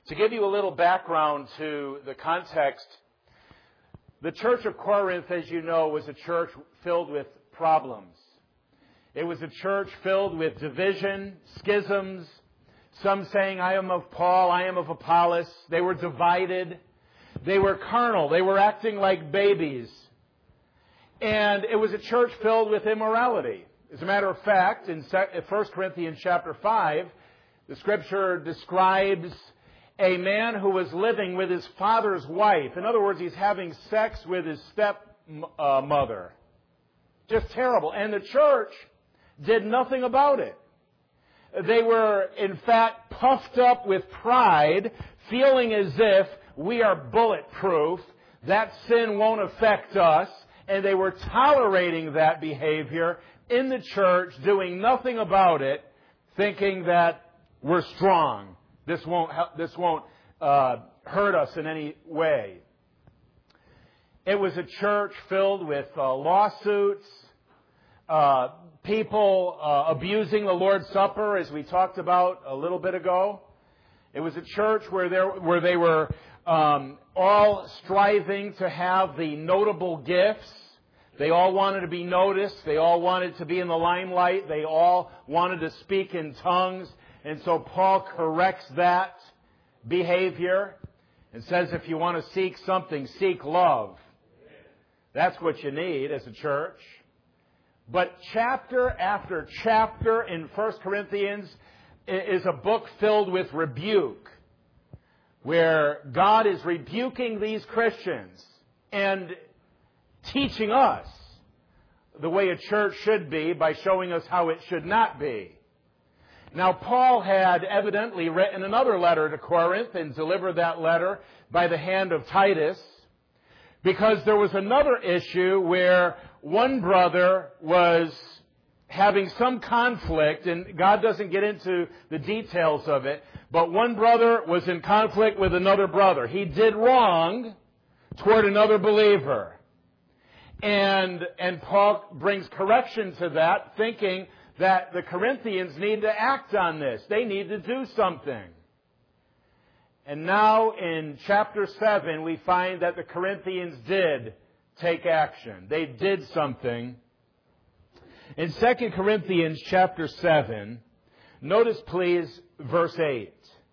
To give you a little background to the context, the church of Corinth, as you know, was a church filled with problems. It was a church filled with division, schisms, some saying, I am of Paul, I am of Apollos. They were divided. They were carnal. They were acting like babies. And it was a church filled with immorality. As a matter of fact, in 1 Corinthians chapter 5, the Scripture describes a man who was living with his father's wife. In other words, he's having sex with his stepmother. Just terrible. And the church did nothing about it. They were, in fact, puffed up with pride, feeling as if we are bulletproof, that sin won't affect us, and they were tolerating that behavior in the church, doing nothing about it, thinking that we're strong. This won't hurt us in any way. It was a church filled with lawsuits, people abusing the Lord's Supper, as we talked about a little bit ago. It was a church where they were all striving to have the notable gifts. They all wanted to be noticed. They all wanted to be in the limelight. They all wanted to speak in tongues. And so Paul corrects that behavior and says, if you want to seek something, seek love. That's what you need as a church. But chapter after chapter in 1 Corinthians is a book filled with rebuke, where God is rebuking these Christians and teaching us the way a church should be by showing us how it should not be. Now, Paul had evidently written another letter to Corinth and delivered that letter by the hand of Titus, because there was another issue where one brother was having some conflict, and God doesn't get into the details of it, but one brother was in conflict with another brother. He did wrong toward another believer. And Paul brings correction to that, thinking that the Corinthians need to act on this. They need to do something. And now in chapter 7, we find that the Corinthians did take action. They did something. In 2 Corinthians chapter 7, notice please verse 8.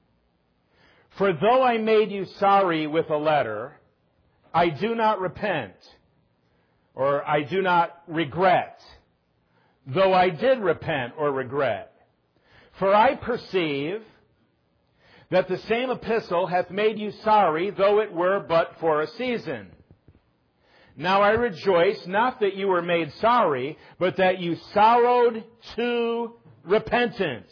For though I made you sorry with a letter, I do not repent, or I do not regret, though I did repent or regret. For I perceive that the same epistle hath made you sorry, though it were but for a season. Now I rejoice, not that you were made sorry, but that you sorrowed to repentance.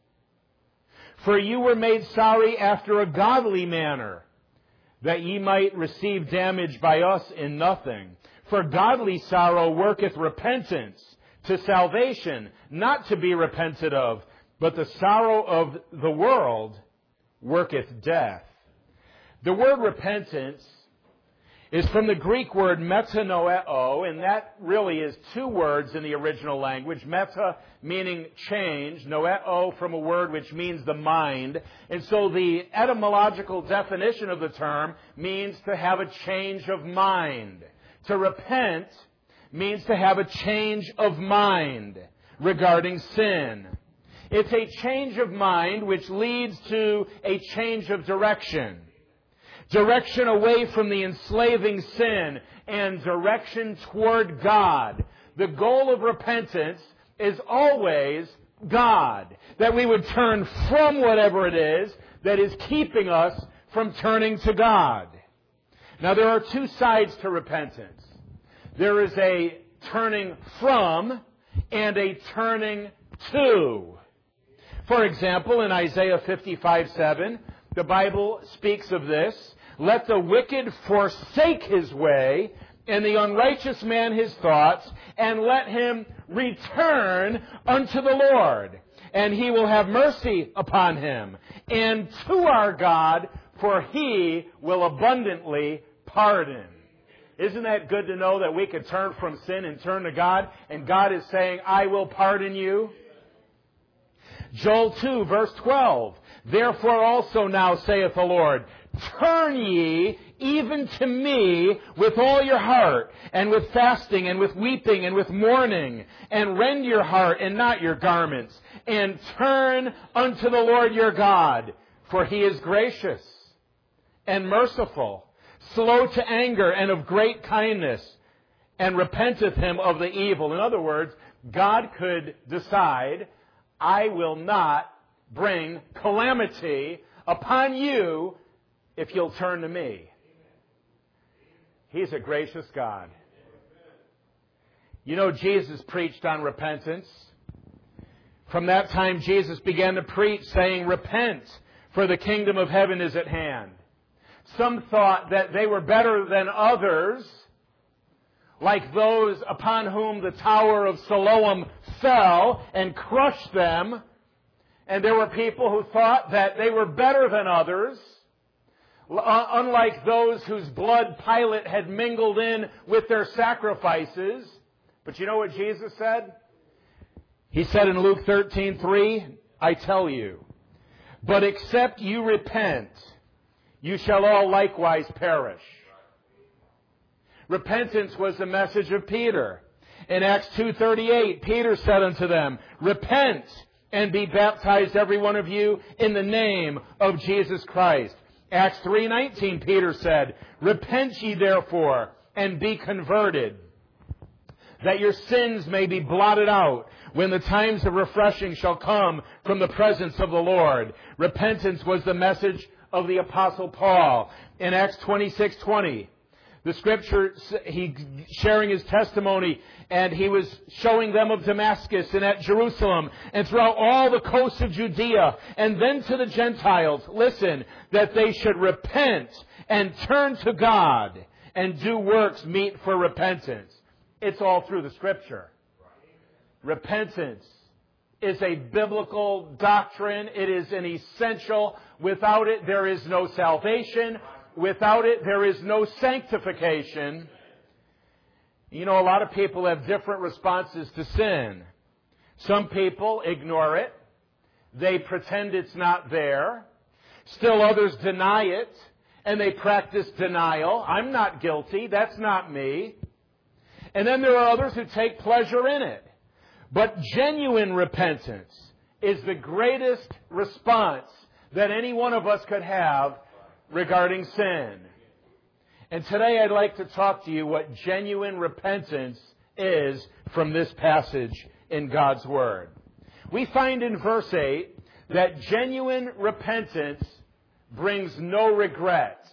For you were made sorry after a godly manner, that ye might receive damage by us in nothing. For godly sorrow worketh repentance to salvation, not to be repented of, but the sorrow of the world worketh death. The word repentance is from the Greek word metanoeo, and that really is two words in the original language. Meta meaning change, noeo from a word which means the mind. And so the etymological definition of the term means to have a change of mind. To repent means to have a change of mind regarding sin. It's a change of mind which leads to a change of direction. Direction away from the enslaving sin and direction toward God. The goal of repentance is always God. That we would turn from whatever it is that is keeping us from turning to God. Now there are two sides to repentance. There is a turning from and a turning to. For example, in Isaiah 55:7, the Bible speaks of this. Let the wicked forsake his way, and the unrighteous man his thoughts, and let him return unto the Lord, and he will have mercy upon him, and to our God, for he will abundantly pardon. Isn't that good to know that we can turn from sin and turn to God, and God is saying, I will pardon you? Joel 2, verse 12. Therefore also now, saith the Lord, turn ye even to me with all your heart, and with fasting, and with weeping, and with mourning, and rend your heart and not your garments, and turn unto the Lord your God, for He is gracious and merciful, slow to anger, and of great kindness, and repenteth Him of the evil. In other words, God could decide, I will not bring calamity upon you if you'll turn to me. He's a gracious God. You know, Jesus preached on repentance. From that time, Jesus began to preach, saying, repent, for the kingdom of heaven is at hand. Some thought that they were better than others, like those upon whom the Tower of Siloam fell and crushed them. And there were people who thought that they were better than others, unlike those whose blood Pilate had mingled in with their sacrifices. But you know what Jesus said? He said in Luke 13:3, I tell you, but except you repent, you shall all likewise perish. Repentance was the message of Peter. In Acts 2:38, Peter said unto them, repent and be baptized every one of you in the name of Jesus Christ. Acts 3:19, Peter said, repent ye therefore and be converted, that your sins may be blotted out when the times of refreshing shall come from the presence of the Lord. Repentance was the message of the Apostle Paul. In Acts 26:20, the Scripture, he sharing his testimony, and he was showing them of Damascus and at Jerusalem and throughout all the coasts of Judea, and then to the Gentiles, listen, that they should repent and turn to God and do works meet for repentance. It's all through the Scripture. Repentance is a biblical doctrine. It is an essential. Without it, there is no salvation. Without it, there is no sanctification. You know, a lot of people have different responses to sin. Some people ignore it. They pretend it's not there. Still others deny it, and they practice denial. I'm not guilty. That's not me. And then there are others who take pleasure in it. But genuine repentance is the greatest response that any one of us could have regarding sin. And today I'd like to talk to you what genuine repentance is from this passage in God's Word. We find in verse 8 that genuine repentance brings no regrets.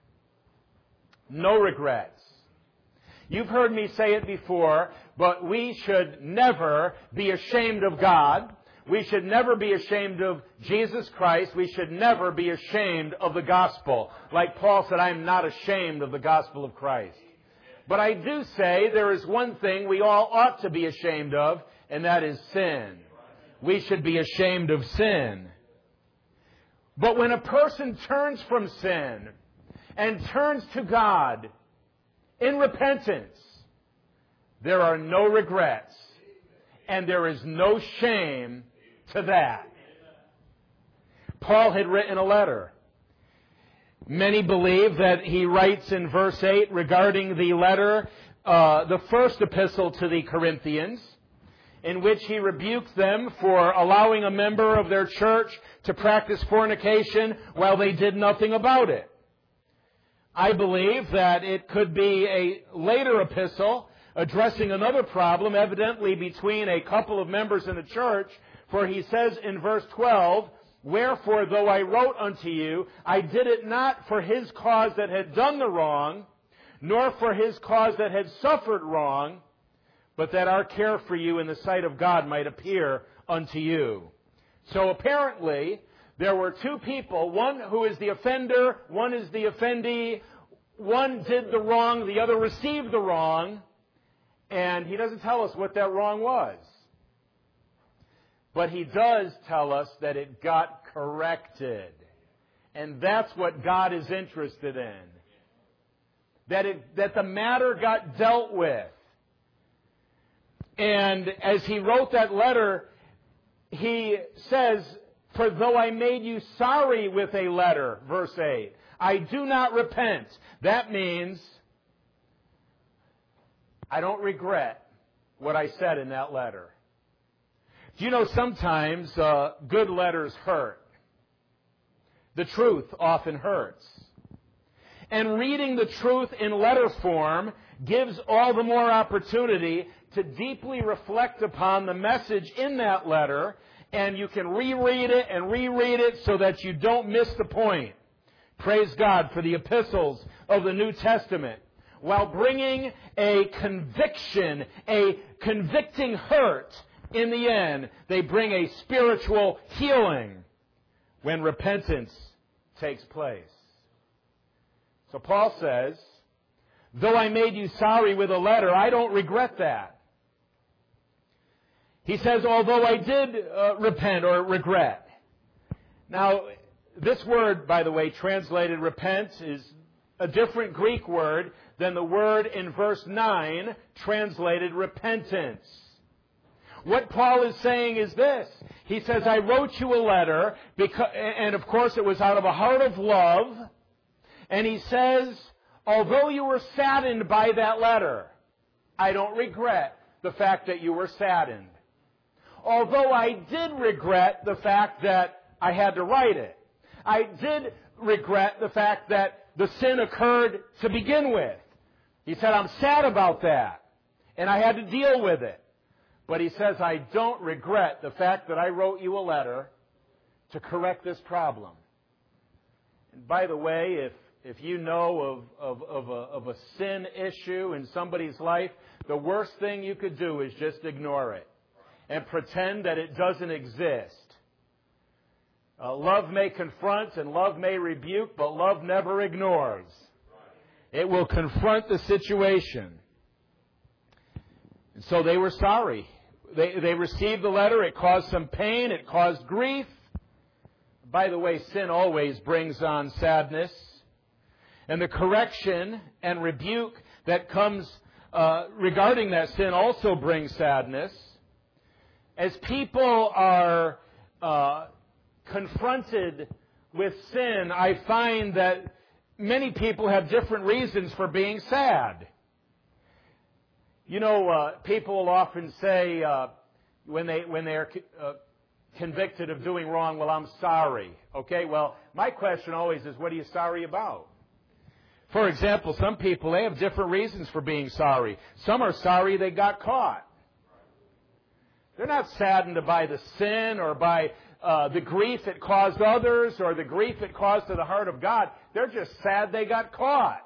No regrets. You've heard me say it before, but we should never be ashamed of God. We should never be ashamed of Jesus Christ. We should never be ashamed of the gospel. Like Paul said, I am not ashamed of the gospel of Christ. But I do say there is one thing we all ought to be ashamed of, and that is sin. We should be ashamed of sin. But when a person turns from sin and turns to God in repentance, there are no regrets, and there is no shame to that. Paul had written a letter. Many believe that he writes in verse 8 regarding the letter, the first epistle to the Corinthians, in which he rebuked them for allowing a member of their church to practice fornication while they did nothing about it. I believe that it could be a later epistle addressing another problem, evidently between a couple of members in the church, for he says in verse 12, wherefore, though I wrote unto you, I did it not for his cause that had done the wrong, nor for his cause that had suffered wrong, but that our care for you in the sight of God might appear unto you. So apparently, there were two people, one who is the offender, one is the offendee. One did the wrong, the other received the wrong, and he doesn't tell us what that wrong was. But he does tell us that it got corrected. And that's what God is interested in. That the matter got dealt with. And as he wrote that letter, he says, For though I made you sorry with a letter, verse 8, I do not repent. That means I don't regret what I said in that letter. Do you know sometimes good letters hurt? The truth often hurts. And reading the truth in letter form gives all the more opportunity to deeply reflect upon the message in that letter, and you can reread it so that you don't miss the point. Praise God for the epistles of the New Testament. While bringing a conviction, a convicting hurt, in the end, they bring a spiritual healing when repentance takes place. So Paul says, though I made you sorry with a letter, I don't regret that. He says, although I did repent or regret. Now, this word, by the way, translated repent, is a different Greek word than the word in verse 9, translated repentance. What Paul is saying is this. He says, I wrote you a letter, and of course it was out of a heart of love. And he says, although you were saddened by that letter, I don't regret the fact that you were saddened. Although I did regret the fact that I had to write it. I did regret the fact that the sin occurred to begin with. He said, I'm sad about that, and I had to deal with it. But he says, I don't regret the fact that I wrote you a letter to correct this problem. And by the way, if you know of a sin issue in somebody's life, the worst thing you could do is just ignore it and pretend that it doesn't exist. Love may confront and love may rebuke, but love never ignores. It will confront the situation. And so they were sorry. They received the letter. It caused some pain. It caused grief. By the way, sin always brings on sadness. And the correction and rebuke that comes regarding that sin also brings sadness. As people are confronted with sin, I find that many people have different reasons for being sad. You know, people will often say when they are convicted of doing wrong, well, I'm sorry. Okay, well, my question always is, what are you sorry about? For example, some people, they have different reasons for being sorry. Some are sorry they got caught. They're not saddened by the sin or by the grief it caused others or the grief it caused to the heart of God. They're just sad they got caught.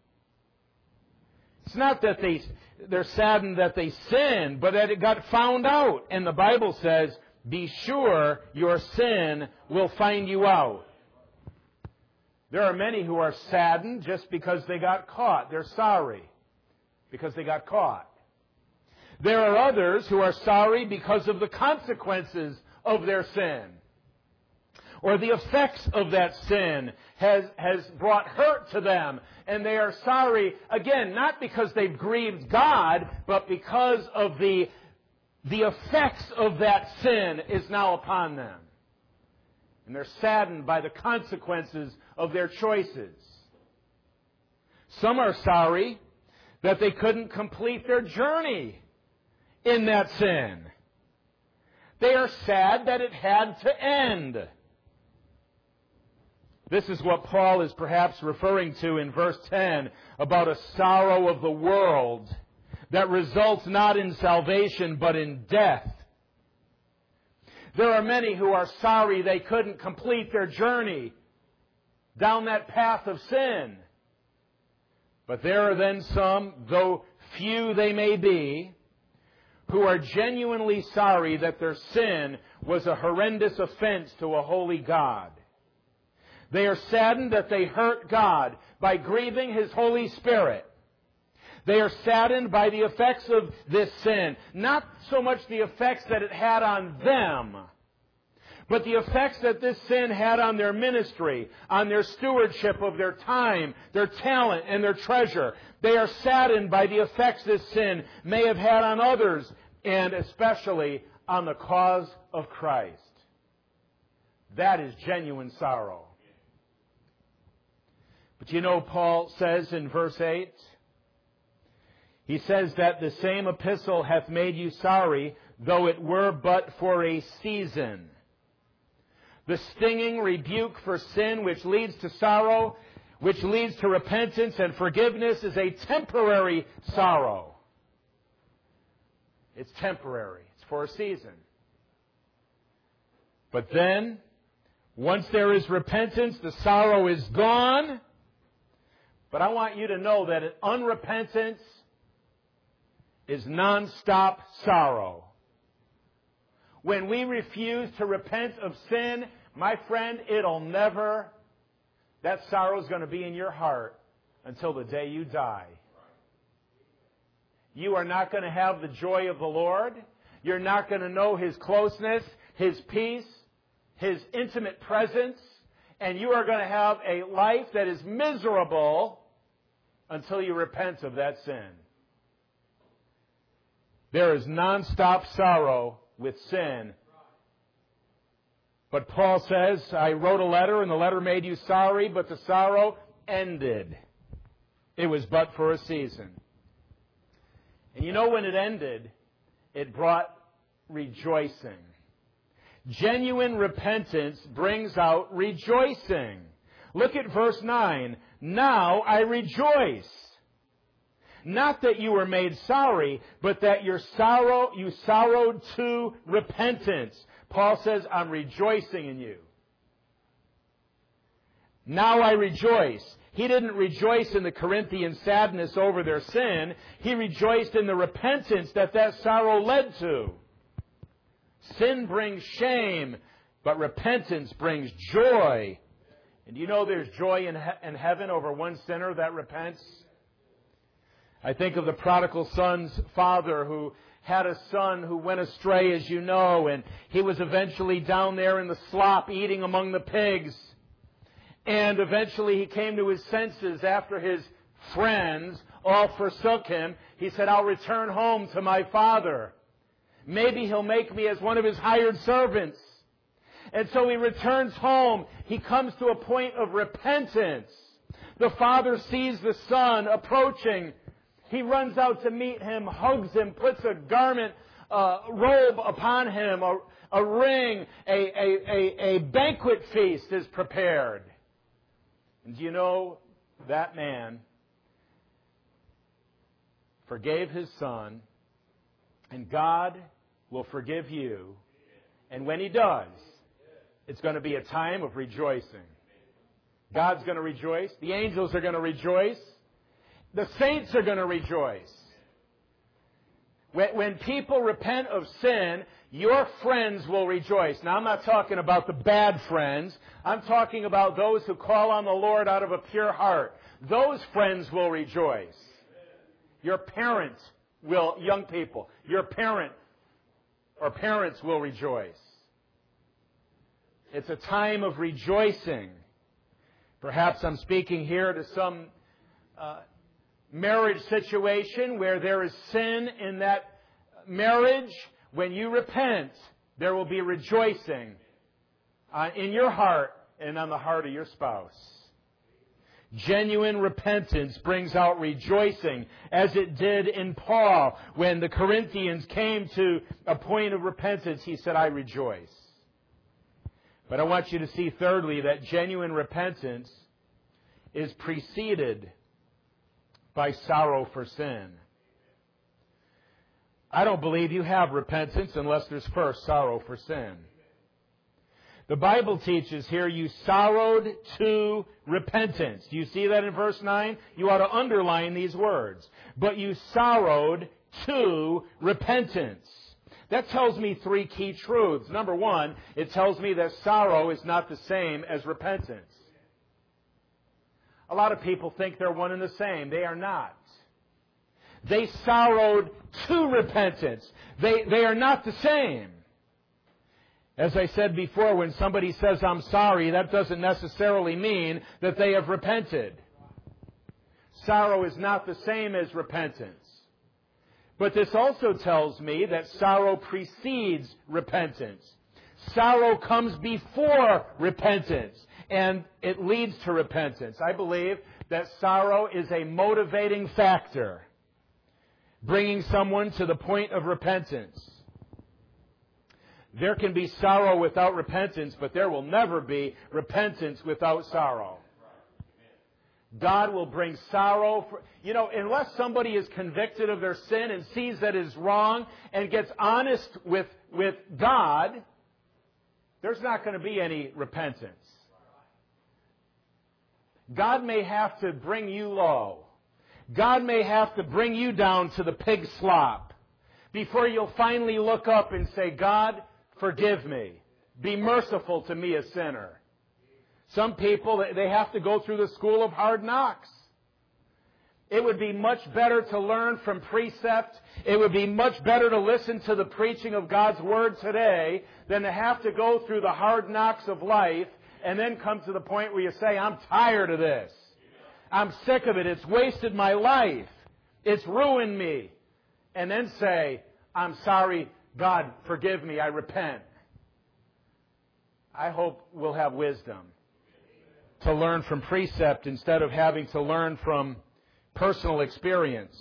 It's not that they're saddened that they sinned, but that it got found out. And the Bible says, be sure your sin will find you out. There are many who are saddened just because they got caught. They're sorry because they got caught. There are others who are sorry because of the consequences of their sin, or the effects of that sin has brought hurt to them, and they are sorry, again, not because they've grieved God, but because of the effects of that sin is now upon them. And they're saddened by the consequences of their choices. Some are sorry that they couldn't complete their journey in that sin. They are sad that it had to end. This is what Paul is perhaps referring to in verse 10 about a sorrow of the world that results not in salvation but in death. There are many who are sorry they couldn't complete their journey down that path of sin. But there are then some, though few they may be, who are genuinely sorry that their sin was a horrendous offense to a holy God. They are saddened that they hurt God by grieving His Holy Spirit. They are saddened by the effects of this sin. Not so much the effects that it had on them, but the effects that this sin had on their ministry, on their stewardship of their time, their talent, and their treasure. They are saddened by the effects this sin may have had on others, and especially on the cause of Christ. That is genuine sorrow. But you know, Paul says in verse 8, he says that the same epistle hath made you sorry, though it were but for a season. The stinging rebuke for sin which leads to sorrow, which leads to repentance and forgiveness, is a temporary sorrow. It's temporary. It's for a season. But then, once there is repentance, the sorrow is gone. But I want you to know that unrepentance is non-stop sorrow. When we refuse to repent of sin, my friend, that sorrow is going to be in your heart until the day you die. You are not going to have the joy of the Lord. You're not going to know His closeness, His peace, His intimate presence, and you are going to have a life that is miserable until you repent of that sin. There is non-stop sorrow with sin. But Paul says, I wrote a letter, and the letter made you sorry, but the sorrow ended. It was but for a season. And you know when it ended, it brought rejoicing. Genuine repentance brings out rejoicing. Look at verse 9. Now I rejoice. Not that you were made sorry, but that you sorrowed to repentance. Paul says, I'm rejoicing in you. Now I rejoice. He didn't rejoice in the Corinthian sadness over their sin. He rejoiced in the repentance that sorrow led to. Sin brings shame, but repentance brings joy. And you know there's joy in heaven over one sinner that repents? I think of the prodigal son's father who had a son who went astray, as you know, and he was eventually down there in the slop eating among the pigs. And eventually he came to his senses after his friends all forsook him. He said, I'll return home to my father. Maybe he'll make me as one of his hired servants. And so he returns home. He comes to a point of repentance. The father sees the son approaching. He runs out to meet him, hugs him, puts a garment, robe upon him, a ring, a banquet feast is prepared. And you know, that man forgave his son, and God will forgive you. And when He does, it's going to be a time of rejoicing. God's going to rejoice. The angels are going to rejoice. The saints are going to rejoice. When people repent of sin, your friends will rejoice. Now, I'm not talking about the bad friends. I'm talking about those who call on the Lord out of a pure heart. Those friends will rejoice. Your parents will, young people, your parent or parents will rejoice. It's a time of rejoicing. Perhaps I'm speaking here to some marriage situation where there is sin in that marriage. When you repent, there will be rejoicing in your heart and on the heart of your spouse. Genuine repentance brings out rejoicing, as it did in Paul. When the Corinthians came to a point of repentance, he said, I rejoice. But I want you to see, thirdly, that genuine repentance is preceded by sorrow for sin. I don't believe you have repentance unless there's first sorrow for sin. The Bible teaches here you sorrowed to repentance. Do you see that in verse 9? You ought to underline these words. But you sorrowed to repentance. That tells me three key truths. Number one, it tells me that sorrow is not the same as repentance. A lot of people think they're one and the same. They are not. They sorrowed to repentance. They are not the same. As I said before, when somebody says, I'm sorry, that doesn't necessarily mean that they have repented. Sorrow is not the same as repentance. But this also tells me that sorrow precedes repentance. sorrow comes before repentance, and it leads to repentance. I believe that sorrow is a motivating factor, bringing someone to the point of repentance. There can be sorrow without repentance, but there will never be repentance without sorrow. God will bring sorrow. Unless somebody is convicted of their sin and sees that is wrong and gets honest with God, there's not going to be any repentance. God may have to bring you low. God may have to bring you down to the pig slop before you'll finally look up and say, God, forgive me. Be merciful to me, a sinner. Some people, they have to go through the school of hard knocks. It would be much better to learn from precept. It would be much better to listen to the preaching of God's Word today than to have to go through the hard knocks of life and then come to the point where you say, I'm tired of this. I'm sick of it. It's wasted my life. It's ruined me. And then say, I'm sorry, God, forgive me. I repent. I hope we'll have wisdom to learn from precept instead of having to learn from personal experience.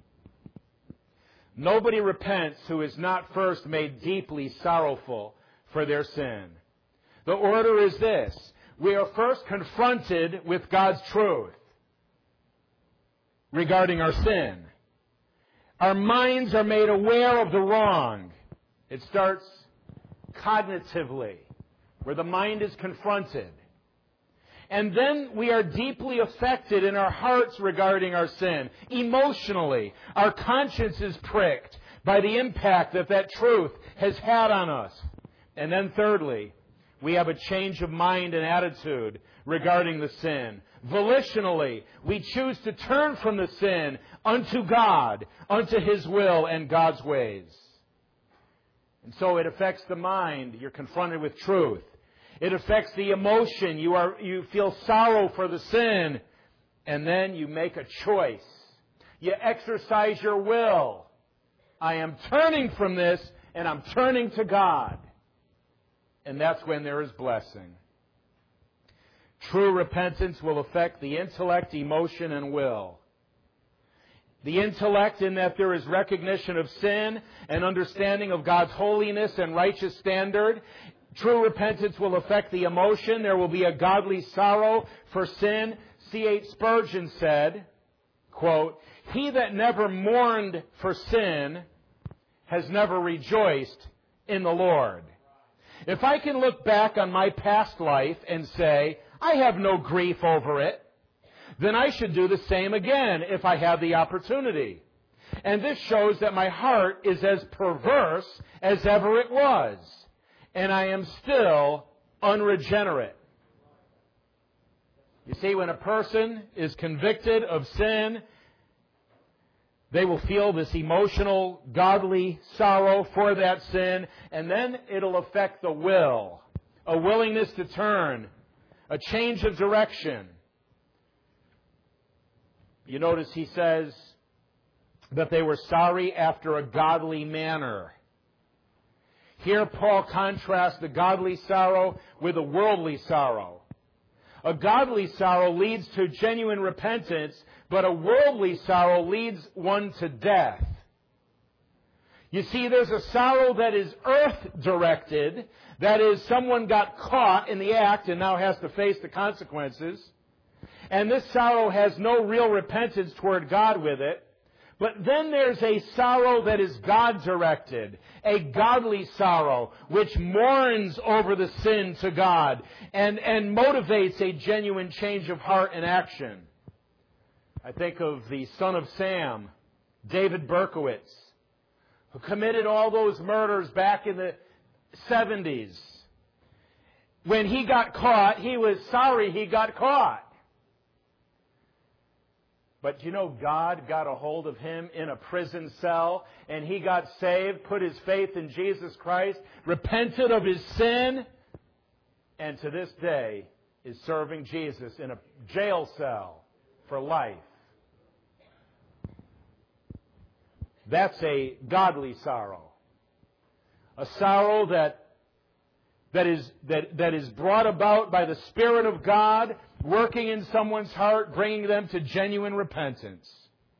Nobody repents who is not first made deeply sorrowful for their sin. The order is this. We are first confronted with God's truth regarding our sin. Our minds are made aware of the wrong. It starts cognitively, where the mind is confronted. And then we are deeply affected in our hearts regarding our sin. Emotionally, our conscience is pricked by the impact that truth has had on us. And then thirdly, we have a change of mind and attitude regarding the sin. Volitionally, we choose to turn from the sin unto God, unto His will and God's ways. And so it affects the mind. You're confronted with truth. It affects the emotion. You feel sorrow for the sin. And then you make a choice. You exercise your will. I am turning from this and I'm turning to God. And that's when there is blessing. True repentance will affect the intellect, emotion, and will. The intellect in that there is recognition of sin and understanding of God's holiness and righteous standard. True repentance will affect the emotion. There will be a godly sorrow for sin. C.H. Spurgeon said, quote, "He that never mourned for sin has never rejoiced in the Lord." If I can look back on my past life and say, I have no grief over it, then I should do the same again if I have the opportunity. And this shows that my heart is as perverse as ever it was. And I am still unregenerate. You see, when a person is convicted of sin, they will feel this emotional, godly sorrow for that sin, and then it'll affect the will, a willingness to turn, a change of direction. You notice he says that they were sorry after a godly manner. Here Paul contrasts the godly sorrow with a worldly sorrow. A godly sorrow leads to genuine repentance, but a worldly sorrow leads one to death. You see, there's a sorrow that is earth-directed. That is, someone got caught in the act and now has to face the consequences. And this sorrow has no real repentance toward God with it. But then there's a sorrow that is God-directed, a godly sorrow, which mourns over the sin to God and motivates a genuine change of heart and action. I think of the son of Sam, David Berkowitz, who committed all those murders back in the 70s. When he got caught, he was sorry he got caught. But you know, God got a hold of him in a prison cell, and he got saved, put his faith in Jesus Christ, repented of his sin, and to this day is serving Jesus in a jail cell for life. That's a godly sorrow. A sorrow that that is brought about by the Spirit of God working in someone's heart, bringing them to genuine repentance.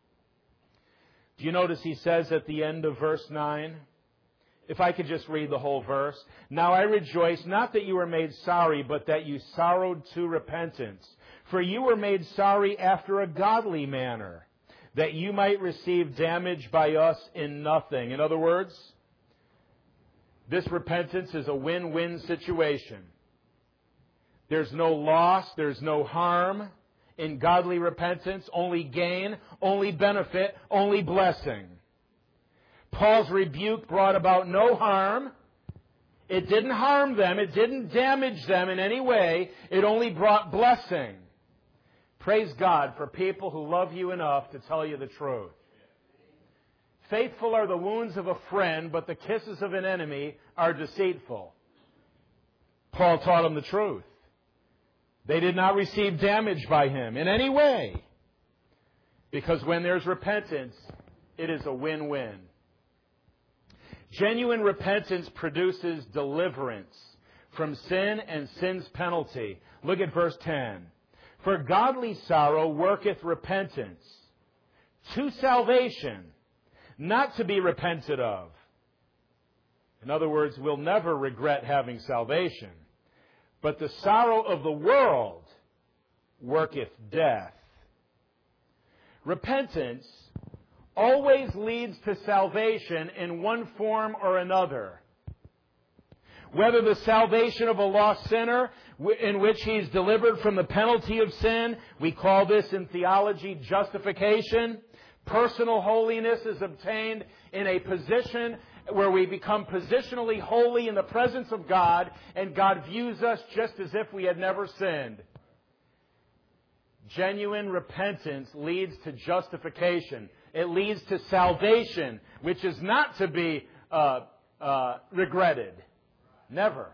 Do you notice he says at the end of verse 9? If I could just read the whole verse. Now I rejoice, not that you were made sorry, but that you sorrowed to repentance. For you were made sorry after a godly manner, that you might receive damage by us in nothing. In other words, this repentance is a win-win situation. There's no loss, there's no harm in godly repentance, only gain, only benefit, only blessing. Paul's rebuke brought about no harm. It didn't harm them. It didn't damage them in any way. It only brought blessing. Praise God for people who love you enough to tell you the truth. Faithful are the wounds of a friend, but the kisses of an enemy are deceitful. Paul taught them the truth. They did not receive damage by him in any way. Because when there's repentance, it is a win-win. Genuine repentance produces deliverance from sin and sin's penalty. Look at verse 10. For godly sorrow worketh repentance to salvation, not to be repented of. In other words, we'll never regret having salvation. But the sorrow of the world worketh death. Repentance always leads to salvation in one form or another. Whether the salvation of a lost sinner in which he's delivered from the penalty of sin, we call this in theology justification. Personal holiness is obtained in a position where we become positionally holy in the presence of God, and God views us just as if we had never sinned. Genuine repentance leads to justification. It leads to salvation, which is not to be regretted. Never.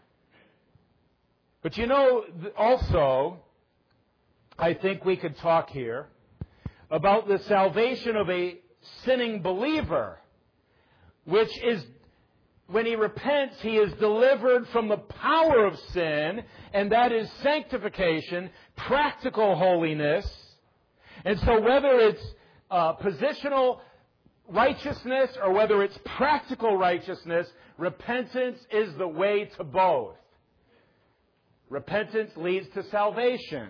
But you know, also, I think we could talk here about the salvation of a sinning believer, which is, when he repents, he is delivered from the power of sin, and that is sanctification, practical holiness. And so whether it's positional righteousness or whether it's practical righteousness, repentance is the way to both. Repentance leads to salvation.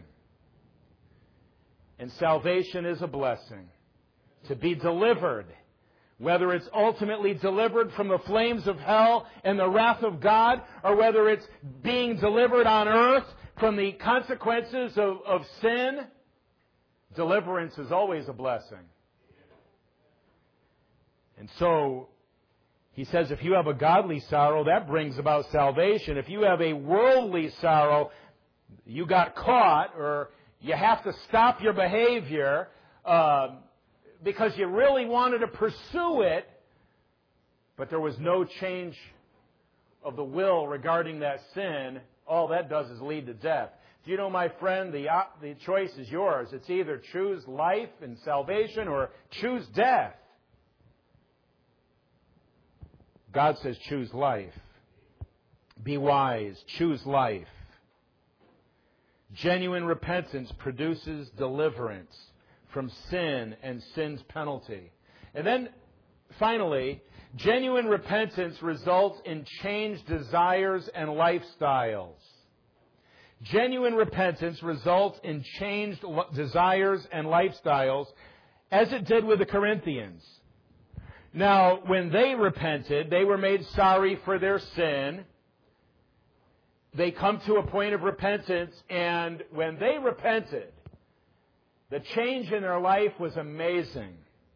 And salvation is a blessing. To be delivered, whether it's ultimately delivered from the flames of hell and the wrath of God, or whether it's being delivered on earth from the consequences of sin, deliverance is always a blessing. And so, he says, if you have a godly sorrow, that brings about salvation. If you have a worldly sorrow, you got caught, or you have to stop your behavior because you really wanted to pursue it, but there was no change of the will regarding that sin, all that does is lead to death. Do you know, my friend, the choice is yours. It's either choose life and salvation or choose death. God says choose life. Be wise. Choose life. Genuine repentance produces deliverance from sin and sin's penalty. And then, finally, genuine repentance results in changed desires and lifestyles. Genuine repentance results in changed desires and lifestyles, as it did with the Corinthians. Now, when they repented, they were made sorry for their sin. They come to a point of repentance, and when they repented, the change in their life was amazing.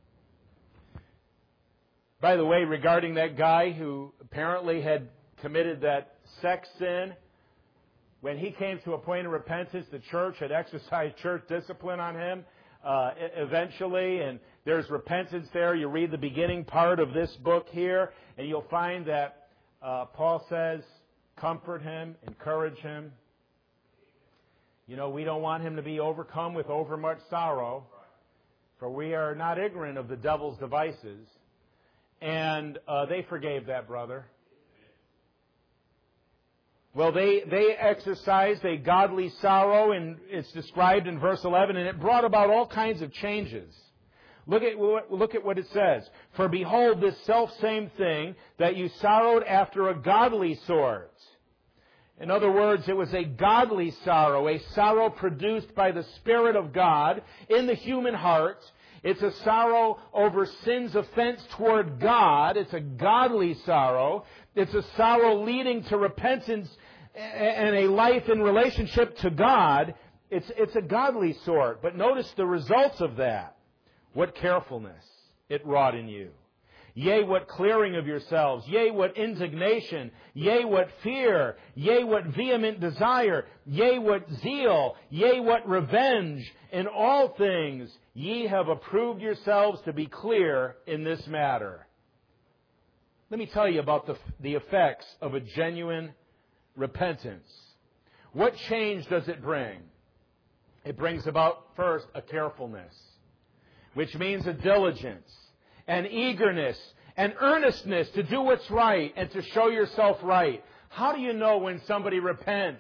By the way, regarding that guy who apparently had committed that sex sin, when he came to a point of repentance, the church had exercised church discipline on him eventually, and there's repentance there. You read the beginning part of this book here, and you'll find that Paul says, comfort him, encourage him. You know, we don't want him to be overcome with overmuch sorrow, for we are not ignorant of the devil's devices. And they forgave that brother. Well, they exercised a godly sorrow, and it's described in verse 11, and it brought about all kinds of changes. Look at what it says. For behold, this selfsame thing that you sorrowed after a godly sort. In other words, it was a godly sorrow, a sorrow produced by the Spirit of God in the human heart. It's a sorrow over sin's offense toward God. It's a godly sorrow. It's a sorrow leading to repentance and a life in relationship to God. It's a godly sort. But notice the results of that. What carefulness it wrought in you. Yea, what clearing of yourselves. Yea, what indignation. Yea, what fear. Yea, what vehement desire. Yea, what zeal. Yea, what revenge. In all things ye have approved yourselves to be clear in this matter. Let me tell you about the effects of a genuine repentance. What change does it bring? It brings about, first, a carefulness, which means a diligence, an eagerness, an earnestness to do what's right and to show yourself right. How do you know when somebody repents?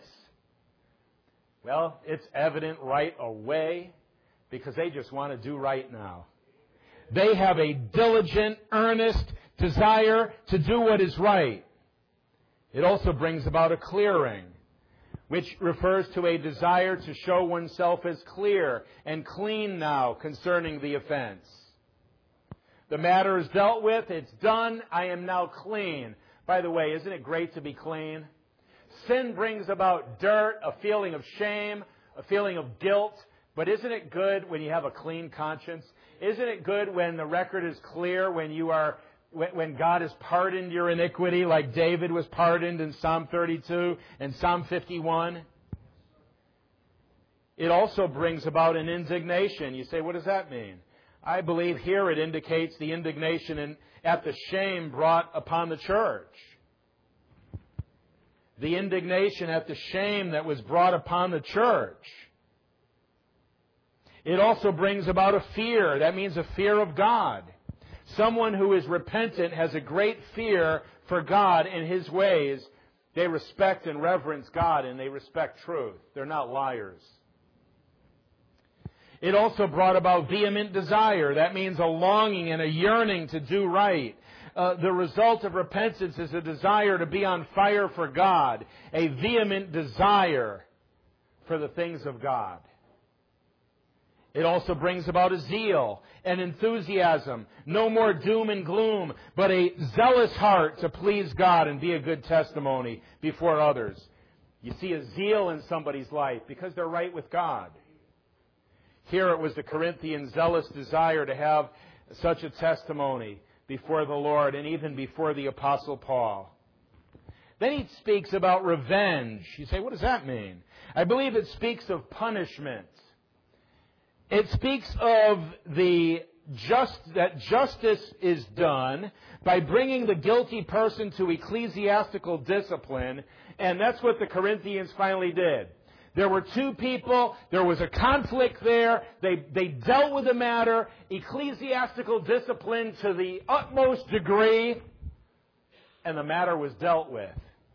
Well, it's evident right away because they just want to do right now. They have a diligent, earnest desire to do what is right. It also brings about a clearing, which refers to a desire to show oneself as clear and clean now concerning the offense. The matter is dealt with. It's done. I am now clean. By the way, isn't it great to be clean? Sin brings about dirt, a feeling of shame, a feeling of guilt. But isn't it good when you have a clean conscience? Isn't it good when the record is clear, when God has pardoned your iniquity, like David was pardoned in Psalm 32 and Psalm 51? It also brings about an indignation. You say, what does that mean? I believe here it indicates the indignation at the shame brought upon the church. The indignation at the shame that was brought upon the church. It also brings about a fear. That means a fear of God. Someone who is repentant has a great fear for God and His ways. They respect and reverence God, and they respect truth. They're not liars. It also brought about vehement desire. That means a longing and a yearning to do right. The result of repentance is a desire to be on fire for God, a vehement desire for the things of God. It also brings about a zeal, an enthusiasm, no more doom and gloom, but a zealous heart to please God and be a good testimony before others. You see a zeal in somebody's life because they're right with God. Here it was the Corinthians' zealous desire to have such a testimony before the Lord and even before the Apostle Paul. Then he speaks about revenge. You say, what does that mean? I believe it speaks of punishment. It speaks of that justice is done by bringing the guilty person to ecclesiastical discipline, and that's what the Corinthians finally did. There were two people, there was a conflict there, they dealt with the matter, ecclesiastical discipline to the utmost degree, and the matter was dealt with.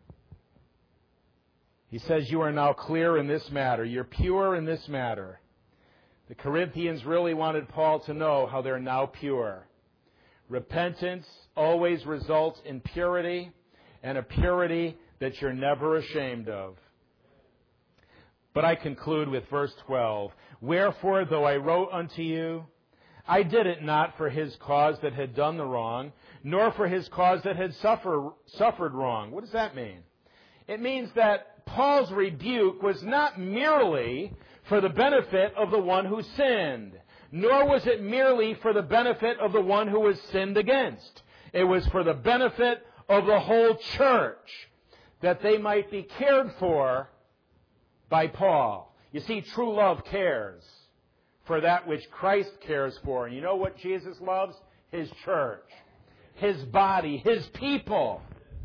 He says, you are now clear in this matter, you're pure in this matter. The Corinthians really wanted Paul to know how they're now pure. Repentance always results in purity, and a purity that you're never ashamed of. But I conclude with verse 12. Wherefore, though I wrote unto you, I did it not for his cause that had done the wrong, nor for his cause that had suffered wrong. What does that mean? It means that Paul's rebuke was not merely for the benefit of the one who sinned, nor was it merely for the benefit of the one who was sinned against. It was for the benefit of the whole church, that they might be cared for by Paul. You see, true love cares for that which Christ cares for. And you know what Jesus loves? His church, His body, His people.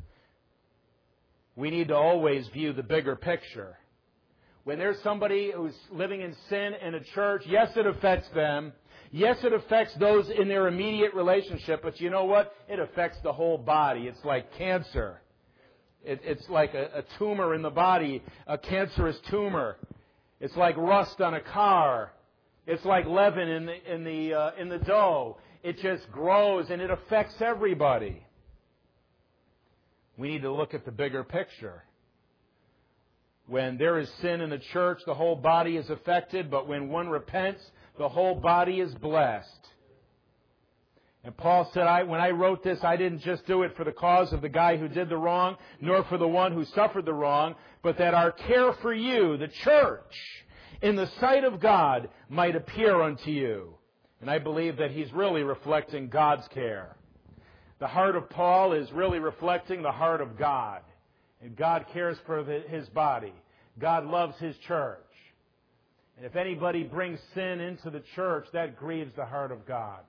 We need to always view the bigger picture. When there's somebody who's living in sin in a church, yes, it affects them. Yes, it affects those in their immediate relationship. But you know what? It affects the whole body. It's like cancer. It's like a tumor in the body, a cancerous tumor. It's like rust on a car. It's like leaven in the dough. It just grows and it affects everybody. We need to look at the bigger picture. When there is sin in the church, the whole body is affected, but when one repents, the whole body is blessed. And Paul said, when I wrote this, I didn't just do it for the cause of the guy who did the wrong, nor for the one who suffered the wrong, but that our care for you, the church, in the sight of God, might appear unto you. And I believe that he's really reflecting God's care. The heart of Paul is really reflecting the heart of God. And God cares for his body. God loves his church. And if anybody brings sin into the church, that grieves the heart of God.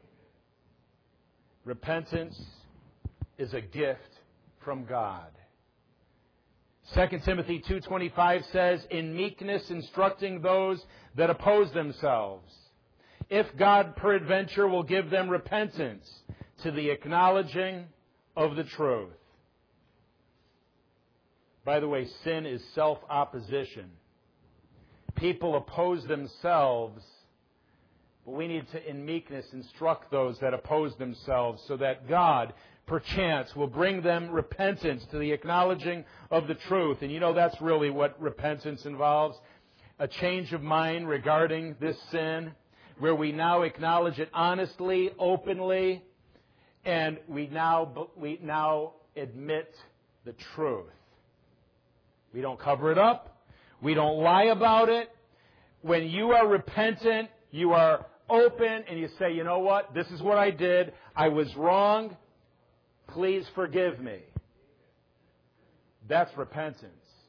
Repentance is a gift from God. 2 Timothy 2:25 says, in meekness instructing those that oppose themselves, if God peradventure will give them repentance to the acknowledging of the truth. By the way, sin is self-opposition. People oppose themselves, but we need to, in meekness, instruct those that oppose themselves so that God, perchance, will bring them repentance to the acknowledging of the truth. And you know, that's really what repentance involves. A change of mind regarding this sin, where we now acknowledge it honestly, openly, and we now admit the truth. We don't cover it up. We don't lie about it. When you are repentant, you are open and you say, you know what? This is what I did. I was wrong. Please forgive me. That's repentance.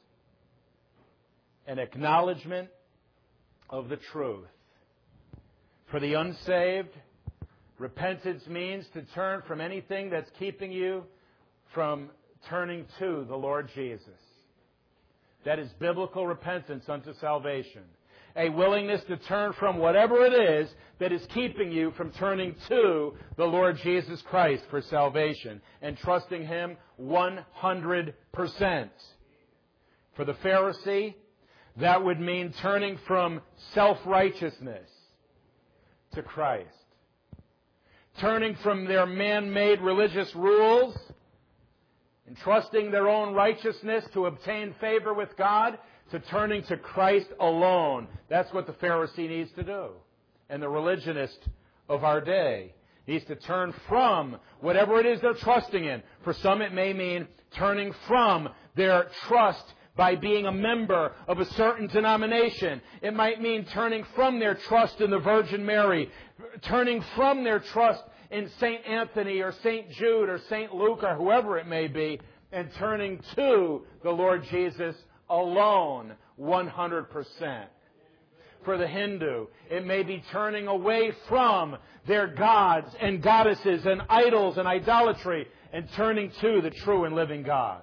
An acknowledgement of the truth. For the unsaved, repentance means to turn from anything that's keeping you from turning to the Lord Jesus. That is biblical repentance unto salvation. A willingness to turn from whatever it is that is keeping you from turning to the Lord Jesus Christ for salvation and trusting Him 100%. For the Pharisee, that would mean turning from self-righteousness to Christ. Turning from their man-made religious rules and trusting their own righteousness to obtain favor with God, to turning to Christ alone. That's what the Pharisee needs to do. And the religionist of our day needs to turn from whatever it is they're trusting in. For some it may mean turning from their trust by being a member of a certain denomination. It might mean turning from their trust in the Virgin Mary, turning from their trust in St. Anthony or St. Jude or St. Luke or whoever it may be, and turning to the Lord Jesus alone 100%. For the Hindu, it may be turning away from their gods and goddesses and idols and idolatry and turning to the true and living God.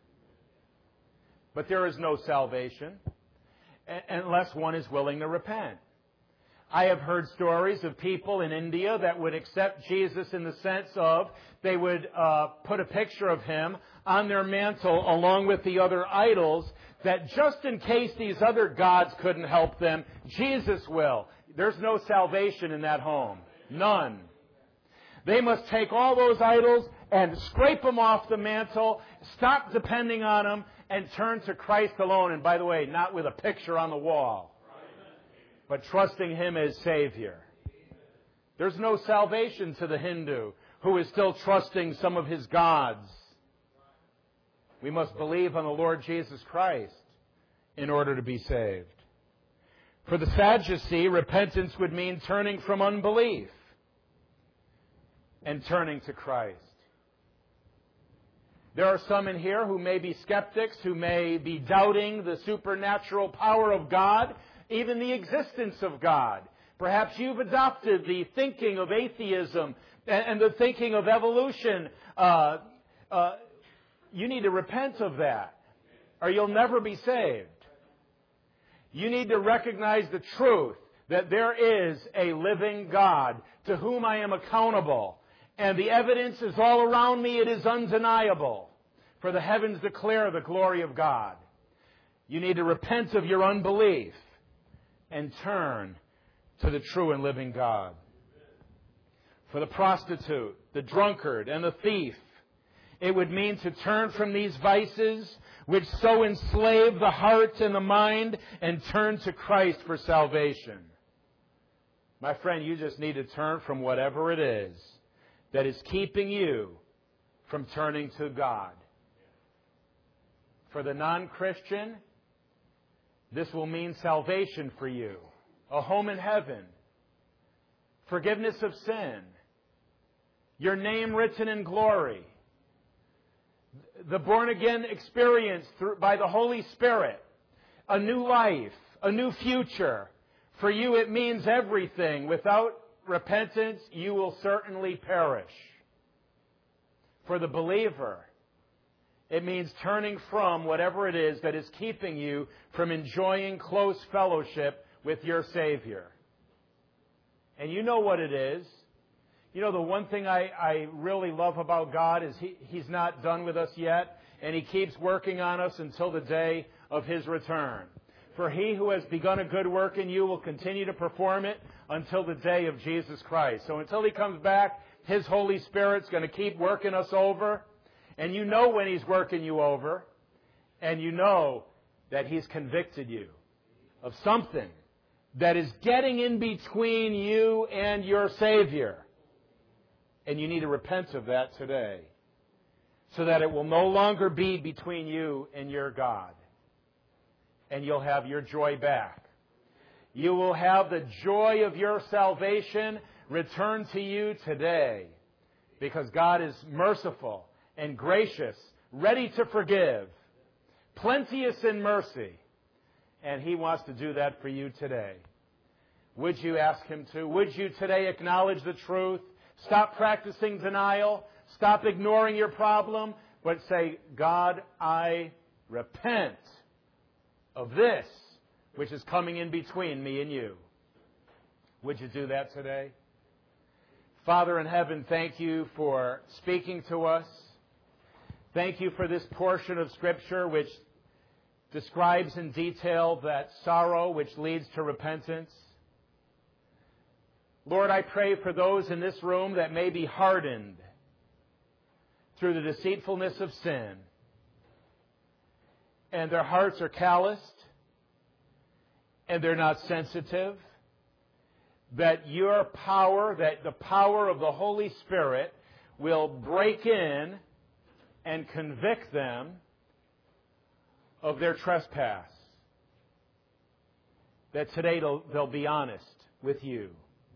But there is no salvation unless one is willing to repent. I have heard stories of people in India that would accept Jesus in the sense of they would put a picture of Him on their mantle along with the other idols, that just in case these other gods couldn't help them, Jesus will. There's no salvation in that home. None. They must take all those idols and scrape them off the mantle, stop depending on them, and turn to Christ alone. And by the way, not with a picture on the wall, but trusting Him as Savior. There's no salvation to the Hindu who is still trusting some of his gods. We must believe on the Lord Jesus Christ in order to be saved. For the Sadducee, repentance would mean turning from unbelief and turning to Christ. There are some in here who may be skeptics, who may be doubting the supernatural power of God, even the existence of God. Perhaps you've adopted the thinking of atheism and the thinking of evolution. You need to repent of that, or you'll never be saved. You need to recognize the truth that there is a living God to whom I am accountable. And the evidence is all around me. It is undeniable. For the heavens declare the glory of God. You need to repent of your unbelief and turn to the true and living God. For the prostitute, the drunkard, and the thief, it would mean to turn from these vices which so enslave the heart and the mind and turn to Christ for salvation. My friend, you just need to turn from whatever it is that is keeping you from turning to God. For the non-Christian, this will mean salvation for you, a home in heaven, forgiveness of sin, your name written in glory, the born-again experience by the Holy Spirit, a new life, a new future. For you it means everything. Without repentance, you will certainly perish. For the believer, it means turning from whatever it is that is keeping you from enjoying close fellowship with your Savior. And you know what it is. You know, the one thing I really love about God is He's not done with us yet, and He keeps working on us until the day of His return. For He who has begun a good work in you will continue to perform it until the day of Jesus Christ. So until He comes back, His Holy Spirit's going to keep working us over. And you know when He's working you over, and you know that He's convicted you of something that is getting in between you and your Savior. And you need to repent of that today, so that it will no longer be between you and your God. And you'll have your joy back. You will have the joy of your salvation returned to you today, because God is merciful and gracious, ready to forgive, plenteous in mercy, and He wants to do that for you today. Would you ask Him to? Would you today acknowledge the truth? Stop practicing denial. Stop ignoring your problem. But say, God, I repent of this which is coming in between me and you. Would you do that today? Father in heaven, thank you for speaking to us. Thank you for this portion of Scripture which describes in detail that sorrow which leads to repentance. Lord, I pray for those in this room that may be hardened through the deceitfulness of sin, and their hearts are calloused, and they're not sensitive, that your power, that the power of the Holy Spirit will break in and convict them of their trespass. That today they'll be honest with you.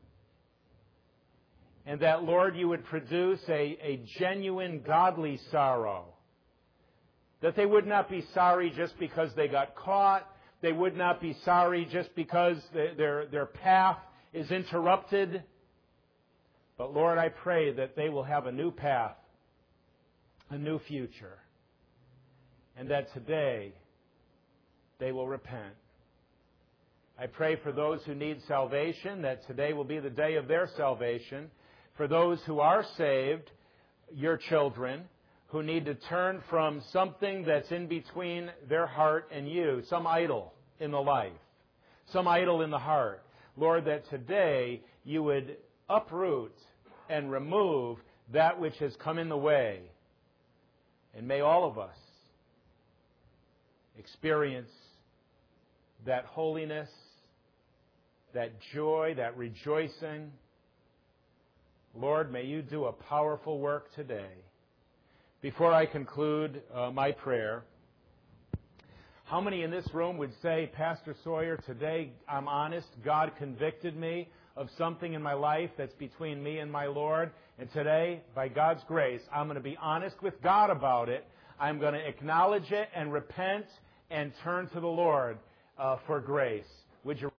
And that, Lord, you would produce a genuine godly sorrow. That they would not be sorry just because they got caught. They would not be sorry just because their path is interrupted. But, Lord, I pray that they will have a new path, a new future. And that today they will repent. I pray for those who need salvation, that today will be the day of their salvation. For those who are saved, your children, who need to turn from something that's in between their heart and you, some idol in the life, some idol in the heart. Lord, that today you would uproot and remove that which has come in the way. And may all of us experience that holiness, that joy, that rejoicing. Lord, may you do a powerful work today. Before I conclude my prayer, how many in this room would say, Pastor Sawyer, today I'm honest, God convicted me of something in my life that's between me and my Lord, and today, by God's grace, I'm going to be honest with God about it. I'm going to acknowledge it and repent and turn to the Lord for grace. Would you